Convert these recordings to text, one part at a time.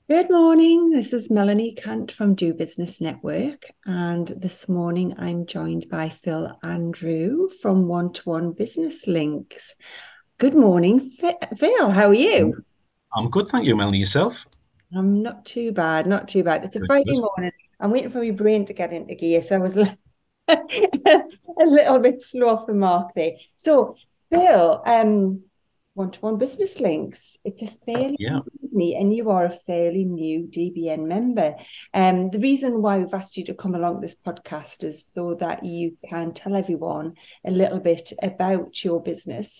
Good morning. This is Melanie Kant from Do Business Network. And this morning I'm joined by Phil Andrew from One to One Business Links. Good morning, Phil. How are you? I'm good, thank you, Melanie. Yourself? I'm not too bad, not too bad. It's a Good, Friday good. morning. I'm waiting for my brain to get into gear. So I was a little bit slow off the mark there. So, Phil, one-to-one business links. It's a fairly Yeah, new company, and you are a fairly new DBN member. The reason why we've asked you to come along this podcast is so that you can tell everyone a little bit about your business,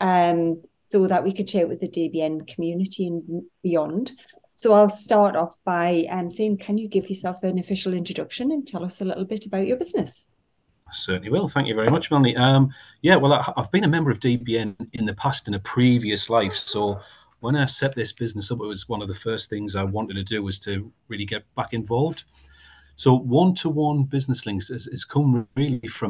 so that we could share it with the DBN community and beyond. So I'll start off by saying, can you give yourself an official introduction and tell us a little bit about your business? certainly will. Thank you very much, Melanie. Yeah, well, I've been a member of DBN in the past in a previous life. So when I set this business up, it was one of the first things I wanted to do was to really get back involved. So one-to-one business links has come really from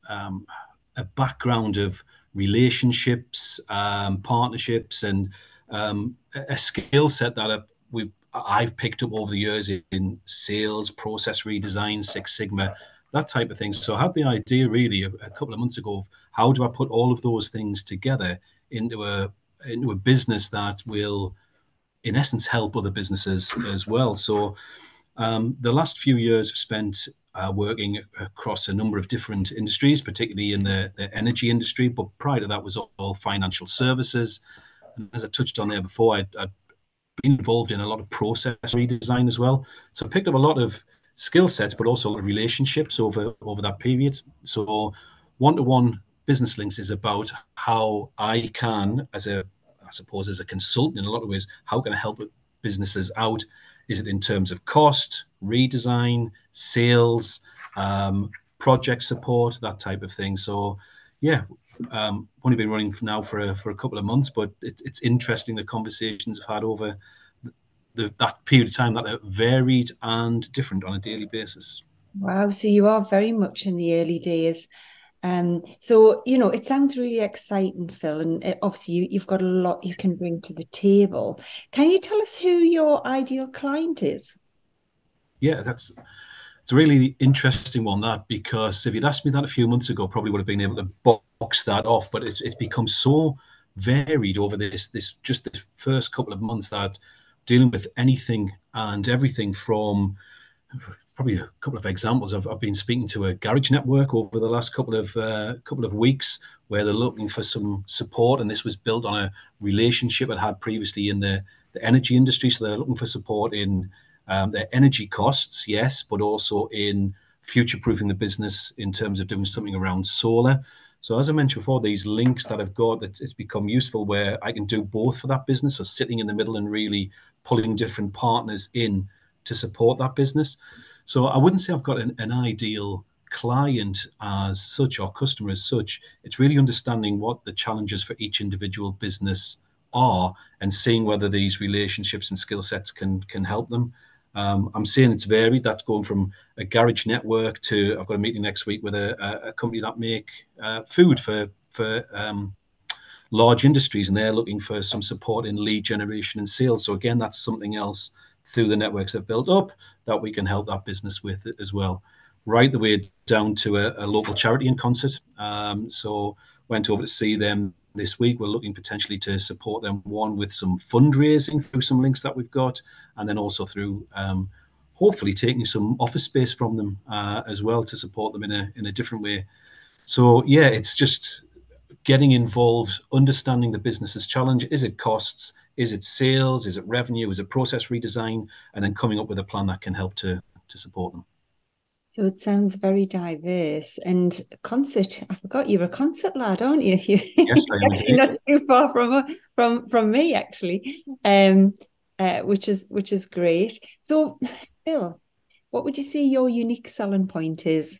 a background of relationships, partnerships, and a skill set that I've picked up over the years in sales, process redesign, Six Sigma, that type of thing. So I had the idea really a couple of months ago of how do I put all of those things together into a business that will, in essence, help other businesses as well. So the last few years I've spent working across a number of different industries, particularly in the energy industry. But prior to that was all financial services. And as I touched on there before, I'd been involved in a lot of process redesign as well. So I picked up a lot of skill sets, but also a lot of relationships over that period. So one-to-one business links is about how I can, I suppose, as a consultant in a lot of ways, how can I help businesses out? Is it in terms of cost, redesign, sales, project support, that type of thing? So, yeah, only been running now for a couple of months, but it's interesting the conversations I've had over that period of time that are varied and different on a daily basis. Wow, so you are very much in the early days. So it sounds really exciting, Phil, and obviously you've got a lot you can bring to the table. Can you tell us who your ideal client is? Yeah, that's it's a really interesting one that because if you'd asked me that a few months ago, probably would have been able to box that off. But it's become so varied over this first couple of months that dealing with anything and everything from probably a couple of examples. I've been speaking to a garage network over the last couple of weeks where they're looking for some support, and this was built on a relationship I'd had previously in the energy industry. So they're looking for support in their energy costs, yes, but also in future proofing the business in terms of doing something around solar. So as I mentioned before, these links that I've got, it's become useful where I can do both for that business. So sitting in the middle and really pulling different partners in to support that business. So I wouldn't say I've got an ideal client as such or customer as such. It's really understanding what the challenges for each individual business are and seeing whether these relationships and skill sets can help them. I'm saying it's varied. That's going from a garage network to I've got a meeting next week with a company that make food for large industries, and they're looking for some support in lead generation and sales. So again, that's something else through the networks they've built up that we can help that business with as well. Right the way down to a local charity in concert. So went over to see them this week. We're looking potentially to support them one with some fundraising through some links that we've got, and then also through hopefully taking some office space from them as well to support them in a different way. So yeah, it's just getting involved, understanding the business's challenge. Is it costs? Is it sales? Is it revenue? Is it process redesign? And then coming up with a plan that can help to support them. So it sounds very diverse. And concert, I forgot you're a concert lad, aren't you? Yes, I You're am actually indeed. not too far from me, actually. Which is great. So, Phil, what would you say your unique selling point is?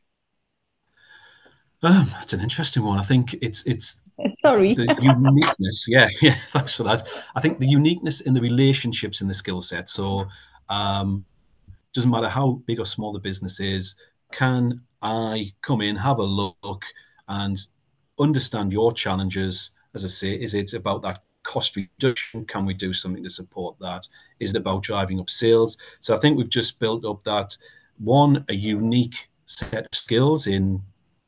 That's an interesting one. I think it's Sorry. the uniqueness. Yeah, yeah. Thanks for that. I think the uniqueness in the relationships and the skill set. So doesn't matter how big or small the business is, can I come in, have a look, and understand your challenges? As I say, is it about that cost reduction? Can we do something to support that? Is it about driving up sales? So I think we've just built up that a unique set of skills in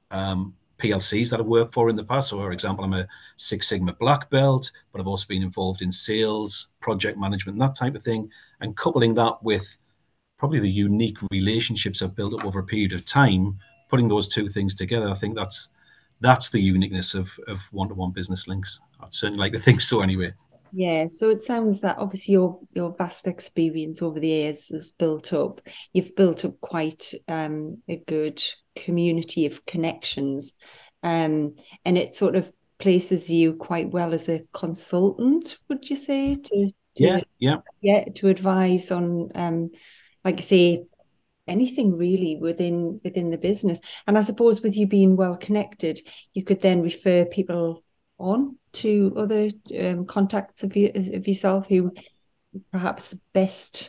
PLCs that I've worked for in the past. So, for example, I'm a Six Sigma black belt, but I've also been involved in sales, project management, that type of thing. And coupling that with probably the unique relationships I've built up over a period of time, putting those two things together, I think that's the uniqueness of one-to-one business links. I'd certainly like to think so anyway. Yeah, so it sounds that obviously your vast experience over the years has built up. You've built up quite a good community of connections, and it sort of places you quite well as a consultant, would you say, Yeah, yeah. to advise on like I say, anything really within the business. And I suppose with you being well connected, you could then refer people on to other contacts of yourself who perhaps best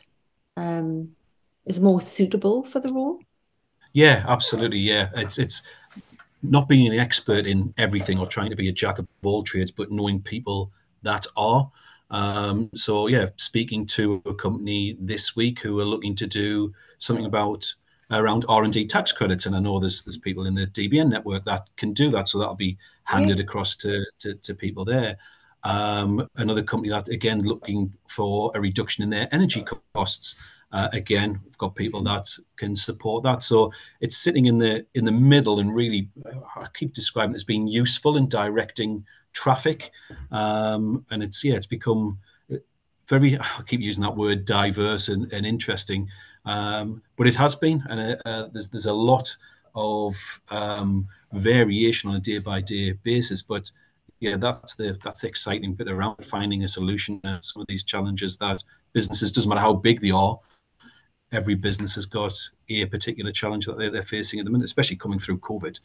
is more suitable for the role. Yeah, absolutely. Yeah, it's not being an expert in everything or trying to be a jack of all trades, but knowing people that are. So yeah, speaking to a company this week who are looking to do something around R&D tax credits, and I know there's people in the DBN network that can do that, so that'll be handed across to people there. Another company that again looking for a reduction in their energy costs. Again, we've got people that can support that. So it's sitting in the middle, and really, I keep describing it as being useful in directing traffic. And it's become very, I keep using that word, diverse and interesting. But it has been, and there's a lot of variation on a day by day basis. But yeah, that's the exciting bit around finding a solution to some of these challenges that businesses, doesn't matter how big they are, every business has got a particular challenge that they're facing at the minute, especially coming through COVID.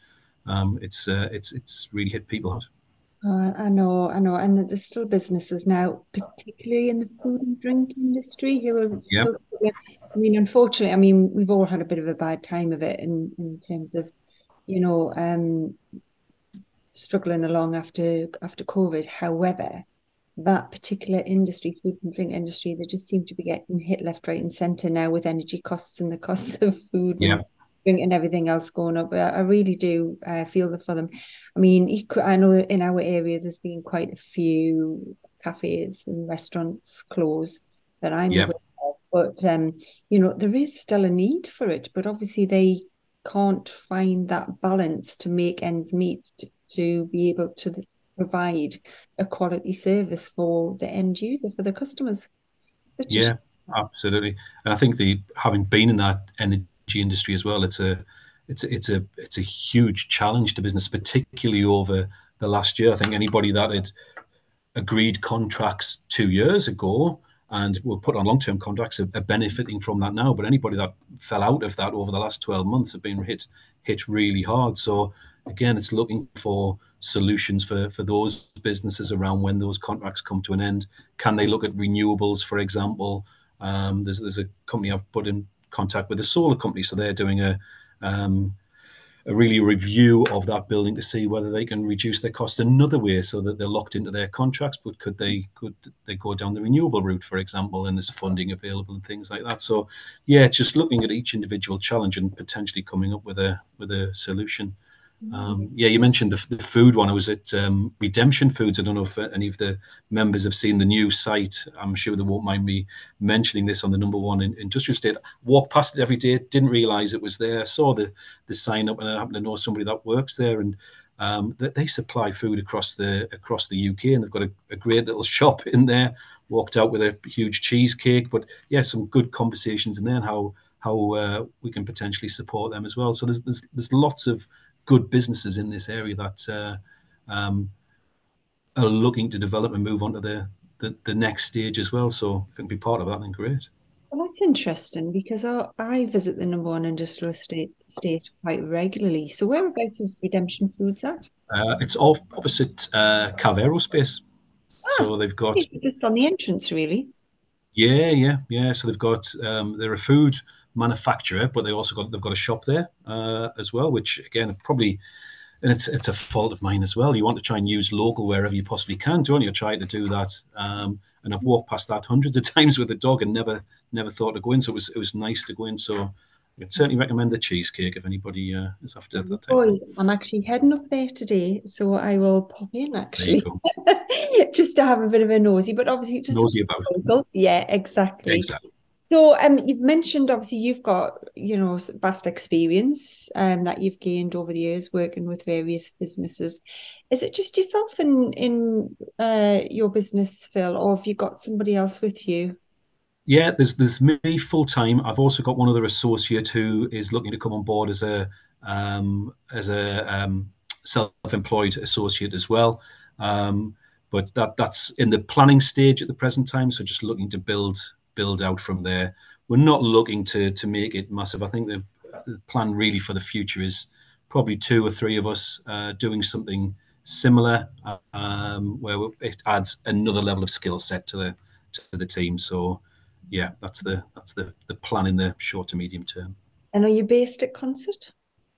It's really hit people hard. I know, and there's still businesses now, particularly in the food and drink industry, who are Yeah, still. I mean, unfortunately, I mean, we've all had a bit of a bad time of it in terms of, you know, struggling along after COVID. However, that particular industry, food and drink industry, they just seem to be getting hit left, right, and centre now with energy costs and the costs of food yeah, and drink and everything else going up. I really do feel for them. I mean, I know in our area there's been quite a few cafes and restaurants close that I'm yeah, aware of, but there is still a need for it. But obviously they can't find that balance to make ends meet to be able to provide a quality service for the end user, for the customers. Such a yeah, absolutely. And I think having been in that energy industry as well, it's a huge challenge to business, particularly over the last year. I think anybody that had agreed contracts 2 years ago and were put on long-term contracts are benefiting from that now. But anybody that fell out of that over the last 12 months have been hit really hard. So again, it's looking for solutions for those businesses around when those contracts come to an end. Can they look at renewables, for example? There's a company I've put in contact with, a solar company, so they're doing a really review of that building to see whether they can reduce their cost another way so that they're locked into their contracts. But could they go down the renewable route, for example, and there's funding available and things like that. So yeah, it's just looking at each individual challenge and potentially coming up with a solution. Yeah, you mentioned the food one. I was at Redemption Foods. I don't know if any of the members have seen the new site. I'm sure they won't mind me mentioning this on the number one in industrial estate. Walked past it every day, didn't realise it was there. Saw the sign up, and I happen to know somebody that works there, and they supply food across the UK, and they've got a great little shop in there. Walked out with a huge cheesecake, but yeah, some good conversations in there, and how we can potentially support them as well. So there's lots of good businesses in this area that are looking to develop and move on to the next stage as well. So if it can be part of that, then great. Well, that's interesting because I visit the number one industrial estate quite regularly. So whereabouts is Redemption Foods at? It's off opposite Cav Aerospace. Ah, So they've got it's just on the entrance, really. yeah. So they've got they're a food manufacturer, but they've got a shop there as well, which again probably and it's a fault of mine as well. You want to try and use local wherever you possibly can, don't you? Try to do that. And I've walked past that hundreds of times with the dog and never thought to go in. So it was nice to go in. So I could certainly recommend the cheesecake if anybody is after that type of thing. Boys, I'm actually heading up there today, so I will pop in There you actually, go. just to have a bit of a nosy, but obviously just Nosy about. local. Yeah, exactly. Exactly. So, you've mentioned obviously you've got, vast experience that you've gained over the years working with various businesses. Is it just yourself in your business, Phil, or have you got somebody else with you? Yeah, there's me full time. I've also got one other associate who is looking to come on board as a self-employed associate as well. But that's in the planning stage at the present time. So just looking to build out from there. We're not looking to make it massive. I think the plan really for the future is probably two or three of us doing something similar, where it adds another level of skill set to the team. So yeah, that's the plan in the short to medium term. And are you based at Concert?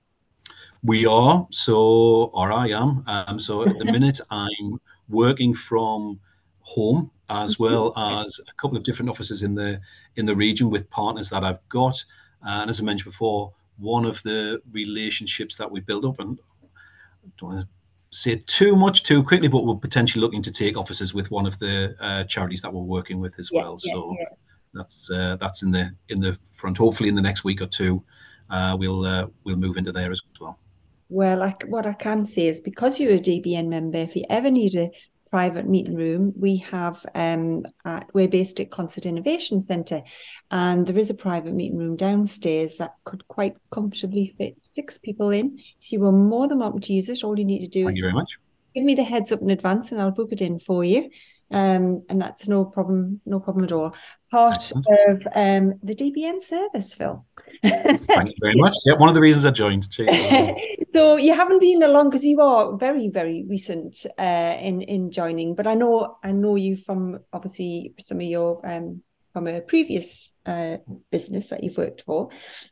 We are, so, or I am. So at the minute, I'm working from home as Mhm. well as a couple of different offices in the region with partners that I've got. And as I mentioned before, one of the relationships that we build up, and I don't want to say too much too quickly, but we're potentially looking to take offices with one of the charities that we're working with as Yeah, well. yeah, So yeah. that's in the front. Hopefully, in the next week or two, we'll move into there as well. Well, what I can say is because you're a DBN member, if you ever need a private meeting room, we have we're based at Concert Innovation Centre, and there is a private meeting room downstairs that could quite comfortably fit 6 people in. So you are more than welcome to use it. All you need to do Thank you is very much. give me the heads up in advance and I'll book it in for you. And that's no problem, no problem at all. Part Excellent. of the DBN service, Phil. Thank you very much. Yeah, one of the reasons I joined. Cheers as well. So you haven't been along because you are very, very recent in joining, but I know you from obviously some of your from a previous business that you've worked for.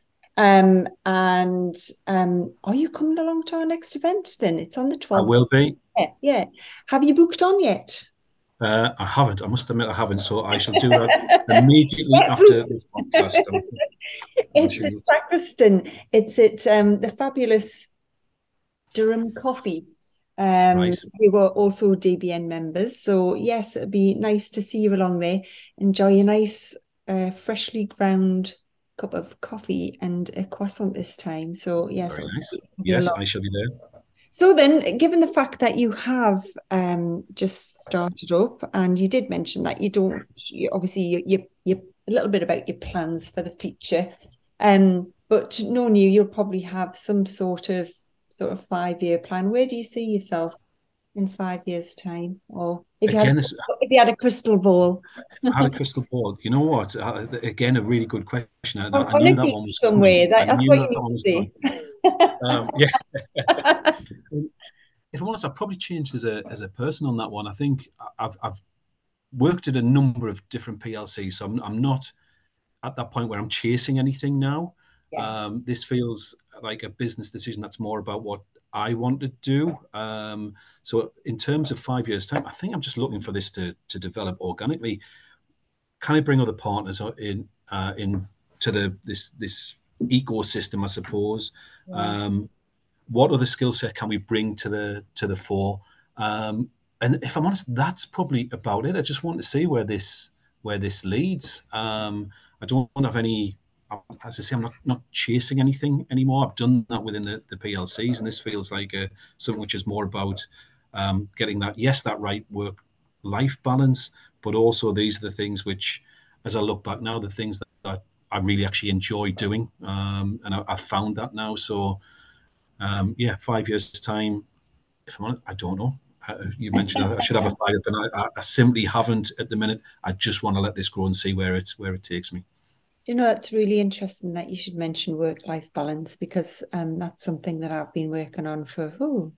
And are you coming along to our next event then? It's on the I 12th. will be. Yeah, yeah. Have you booked on yet? I haven't. I must admit I haven't. So I shall do that immediately after this podcast. I'm It's sure at you'll. Sacriston. It's at the fabulous Durham Coffee. Right. We were also DBN members. So yes, it'd be nice to see you along there. Enjoy a nice freshly ground cup of coffee and a croissant this time. So yes, Very it'll nice. be a Yes, lot. I shall be there. So then, given the fact that you have just started up, and you did mention that you don't, obviously you a little bit about your plans for the future, but knowing you'll probably have some sort of 5-year plan. Where do you see yourself in 5 years' time, or Again, if you had a crystal ball? I had a crystal ball. You know what? Again, a really good question. I On a knew that beach one was somewhere. coming. I That's knew what you that need one was coming. to Yeah. say. If I'm honest, I've probably changed as a person on that one. I think I've worked at a number of different PLCs, so I'm not at that point where I'm chasing anything now. Yeah. This feels like a business decision that's more about what I want to do. So in terms of 5 years time, I think I'm just looking for this to develop organically. Can I bring other partners in to this ecosystem, I suppose? Yeah. Um, what other skill set can we bring to the fore? And if I'm honest, that's probably about it. I just want to see where this leads. I don't have any, as I say, I'm not chasing anything anymore. I've done that within the PLCs, and this feels like something which is more about getting that right work-life balance, but also these are the things which, as I look back now, the things that I really actually enjoy doing, and I've found that now. So yeah, 5 years time. If I'm honest, I don't know. You mentioned I should have a fire, but I simply haven't at the minute. I just want to let this grow and see where it takes me. That's really interesting that you should mention work-life balance because that's something that I've been working on for,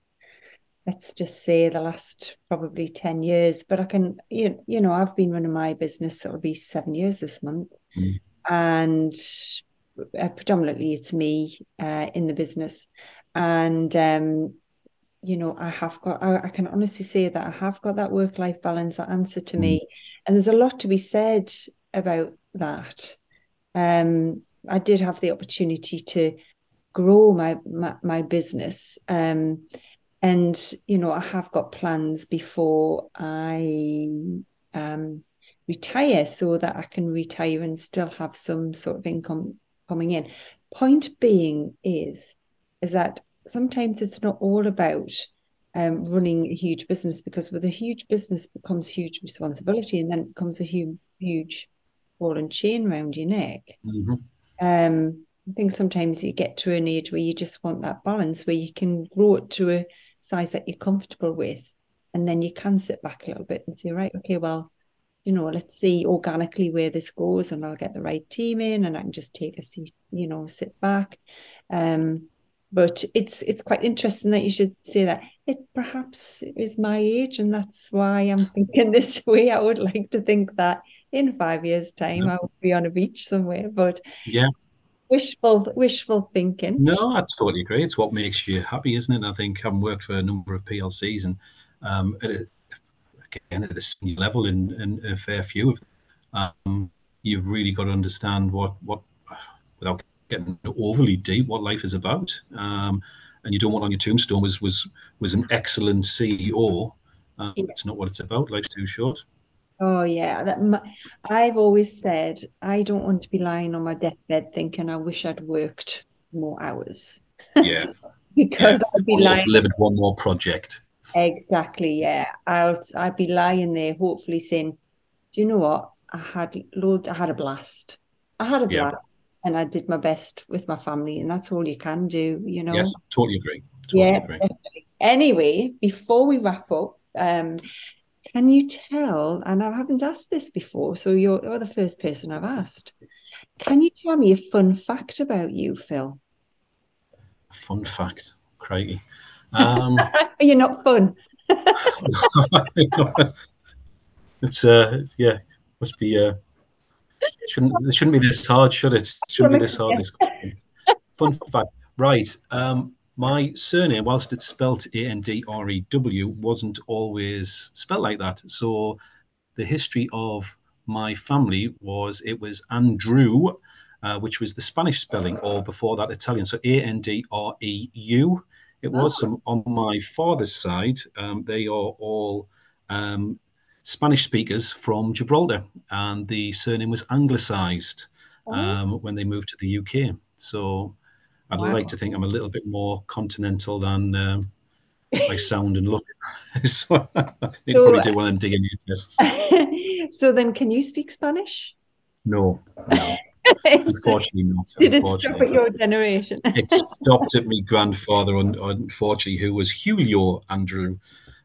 let's just say the last probably 10 years. But I can, I've been running my business, it'll be 7 years this month. Mm. And predominantly it's me in the business. And I can honestly say that I have got that work-life balance, that answer to me. And there's a lot to be said about that. I did have the opportunity to grow my business. And I have got plans before I retire, so that I can retire and still have some sort of income coming in. Point being is that sometimes it's not all about running a huge business, because with a huge business becomes huge responsibility, and then it becomes a huge ball and chain around your neck. Mm-hmm. I think sometimes you get to an age where you just want that balance, where you can grow it to a size that you're comfortable with, and then you can sit back a little bit and say, right, okay, well, let's see organically where this goes, and I'll get the right team in, and I can just take a seat, sit back. But it's quite interesting that you should say that. It perhaps is my age, and that's why I'm thinking this way. I would like to think that in 5 years' time, I will be on a beach somewhere, but Yeah. wishful thinking. No, I totally agree. It's what makes you happy, isn't it? I think having worked for a number of PLCs and again at a senior level in a fair few of them, you've really got to understand what without getting overly deep, what life is about. And you don't want on your tombstone was an excellent CEO. It's not what it's about. Life's too short. Oh yeah, I've always said I don't want to be lying on my deathbed thinking I wish I'd worked more hours. Yeah, yeah. Because I'd be Only lying. delivered one more project. Exactly, yeah. I'd be lying there, hopefully saying, "Do you know what? I had a blast. I had a Yeah. blast, and I did my best with my family, and that's all you can do. Yes, totally agree. Totally Yeah, agree. definitely. Anyway, before we wrap up, can you tell, and I haven't asked this before, so you're the first person I've asked. Can you tell me a fun fact about you, Phil? Fun fact, crikey. You're not fun. It's yeah, must be it shouldn't be this hard, should it? It shouldn't be this Promise hard. you. This question. Fun fact, right? My surname, whilst it's spelt Andrew, wasn't always spelt like that. So the history of my family was it was Andrew, which was the Spanish spelling, or before that Italian. So Andreu. It was. Oh, So on my father's side, they are all Spanish speakers from Gibraltar, and the surname was anglicised oh, when they moved to the UK. So I'd like wow. to think I'm a little bit more continental than I sound and look. So I need to So, probably do one of them DNA tests. so then can you speak Spanish? No, no. So Unfortunately not. did it stop Unfortunately. at your generation? It stopped at my grandfather, unfortunately, who was Julio Andrew.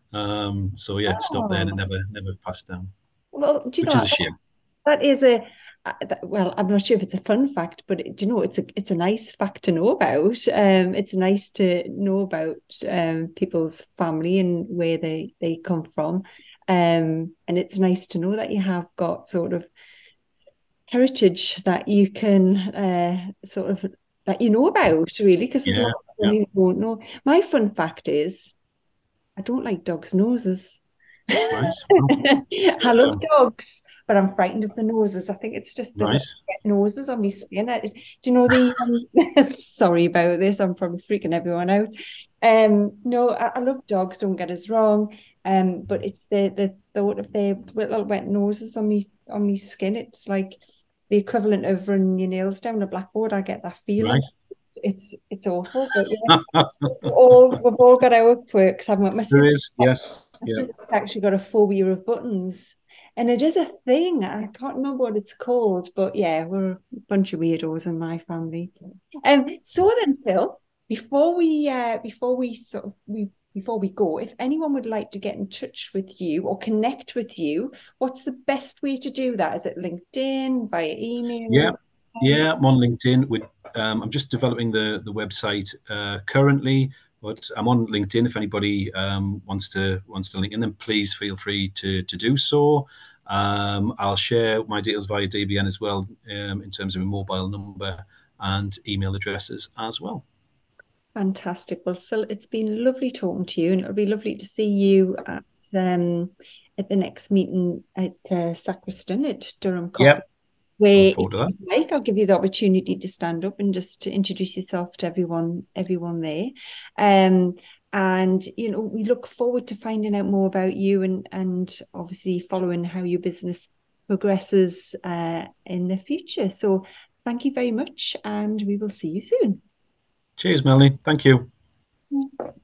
So yeah, it stopped there and it Oh, never passed down, well, do you know which is a what? shame. That is well, I'm not sure if it's a fun fact, but do you know, it's a nice fact to know about. It's nice to know about people's family and where they come from. And it's nice to know that you have got sort of heritage that you can sort of that you know about, really, because there's a lot Yeah, of yeah. people who don't know. My fun fact is I don't like dogs' noses. Right. Well, I love um, dogs, but I'm frightened of the noses. I think it's just the right. little noses on my skin. Do you know the? Sorry about this. I'm probably freaking everyone out. No, I love dogs. Don't get us wrong. But it's the thought of their little wet noses on me skin. It's like the equivalent of running your nails down a blackboard. I get that feeling. Right. It's awful, but yeah, we've all got our quirks, haven't we? There is. Yes. My Yeah. sister's actually got a phobia of buttons. And it is a thing. I can't remember what it's called, but yeah, we're a bunch of weirdos in my family. So then, Phil, before we go, if anyone would like to get in touch with you or connect with you, what's the best way to do that? Is it LinkedIn, via Yeah. email? Yeah. I'm on LinkedIn. I'm just developing the website currently, but I'm on LinkedIn. If anybody wants to link in, then please feel free to do so. I'll share my details via DBN as well, in terms of a mobile number and email addresses as well. Fantastic. Well, Phil, it's been lovely talking to you, and it'll be lovely to see you at the next meeting at Sacriston at Durham Coffee. Yep, I look Where, if forward to that. you like, I'll give you the opportunity to stand up and just to introduce yourself to everyone there. Um, and we look forward to finding out more about you and obviously following how your business progresses in the future. So thank you very much, and we will see you soon. Cheers, Melanie. Thank you.